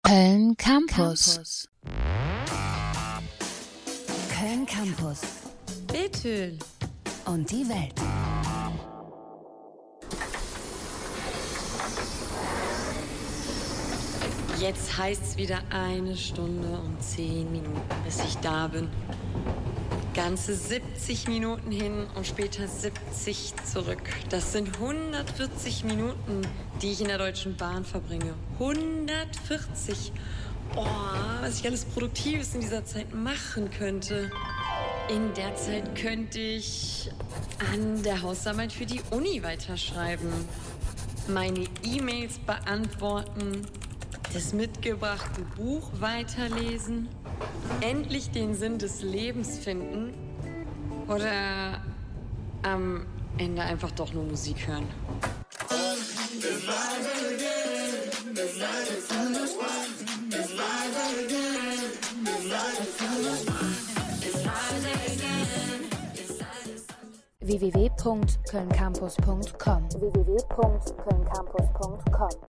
Köln Campus. Köln Campus. Bethel und die Welt. Jetzt heißt's wieder 1 Stunde und 10 Minuten, bis ich da bin. Ganze 70 Minuten hin und später 70 zurück. Das sind 140 Minuten, die ich in der Deutschen Bahn verbringe. 140. Oh, was ich alles Produktives in dieser Zeit machen könnte. In der Zeit könnte ich an der Hausarbeit für die Uni weiterschreiben, meine E-Mails beantworten, das mitgebrachte Buch weiterlesen, endlich den Sinn des Lebens finden oder am Ende einfach doch nur Musik hören. www.kölncampus.com